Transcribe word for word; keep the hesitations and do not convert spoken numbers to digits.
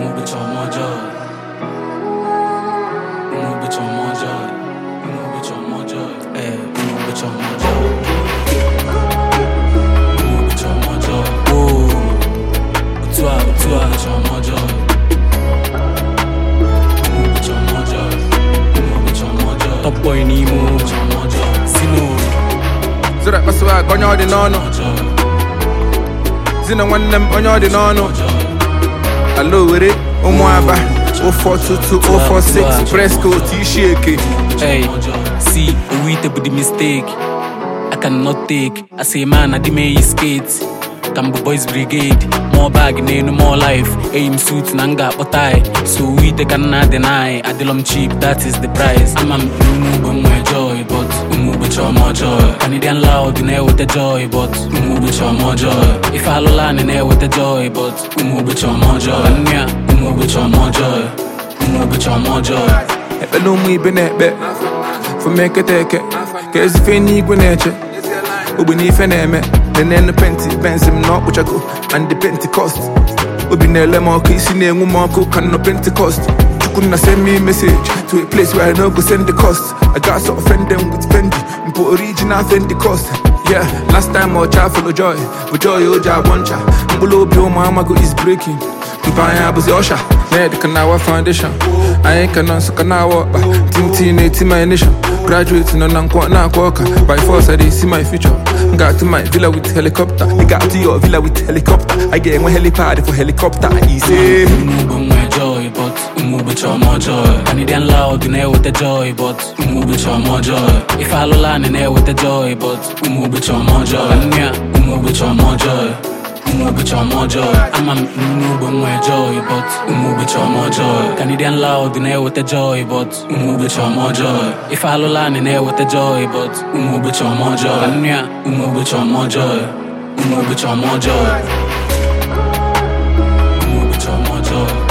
Umu bitch on more joy. Umu bitch on more joy. Umu bitch on more joy. Eh, umu bitch on more joy. Umu bitch on more joy. Oh, utua utua bitch on more joy. Umu bitch on more joy. Umu bitch on more joy. Top boy ni umu bitch on more joy. Sino. Zura paswa konyo di nono. Zina one them onyo di nono. Hello with it, Omwaba, oh four two two, oh four six, Fresco, T-Shake. Hey, see, we the the mistake. I cannot take. I say, man, I demand you skate. Cambo Boys Brigade, more bag, no more life. Aim suits, nanga, but I. So we they cannot deny. I deal cheap, that is the price. I'm a umu my joy, but umu bitch on more joy. Canadian loud in air with the joy, but umu bitch on more joy. If I learn in air with the joy, but umu bitch on more joy. Anya, umu bitch on more joy. Umu bitch on more joy. Epe no mu ibe na ekpe for make it take it. Cause if any igwe nature, ubi ni ife na eme. Then the penti, Benz him not which I go, and the Pentecost. Ubi ne lemon, kissy ne mumako, can no Pentecost. You couldn't send me a message to a place where I know go send the cost. I got so offend them with Fendi, but original Fendi cost. Yeah, last time I child full of joy, but joy oja buncha. Mbulo bio mama go is breaking. Mpaya buzi osha, ne the kanawa foundation. I ain't canon so kanawa, team teen team my nation. Graduating on Nankwa Nakwaka, by force I didn't see my future. Got to my villa with helicopter. You got to your villa with helicopter. I get my helipad for helicopter. Easy. Umu my joy, but umu bitch on more joy. Canadian loud in air with the joy, but umu bitch on more joy. If I learn in air with the joy, but umu bitch on more joy. Anya, umu bitch on more joy. Umu bitch on more joy. I'm a umu my joy, but umu bitch on more joy. Canadian loud in air with the joy, but umu bitch on more joy. If I learn in air with the joy, but umu bitch on more joy. Anya, umu bitch on more joy. Umu bitch on more joy. Umu bitch on more joy.